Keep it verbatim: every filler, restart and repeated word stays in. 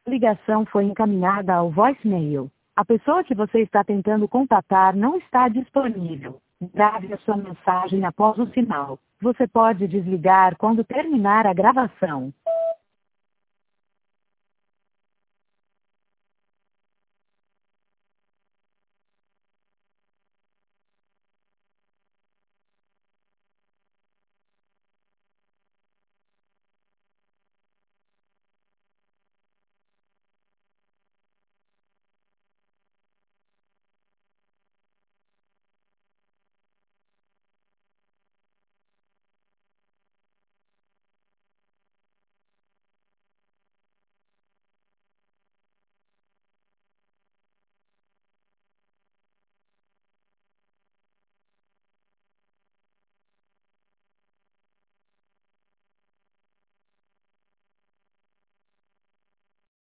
Ligação foi encaminhada ao voicemail. A pessoa que você está tentando contatar não está disponível. Grave a sua mensagem após o sinal. Você pode desligar quando terminar a gravação.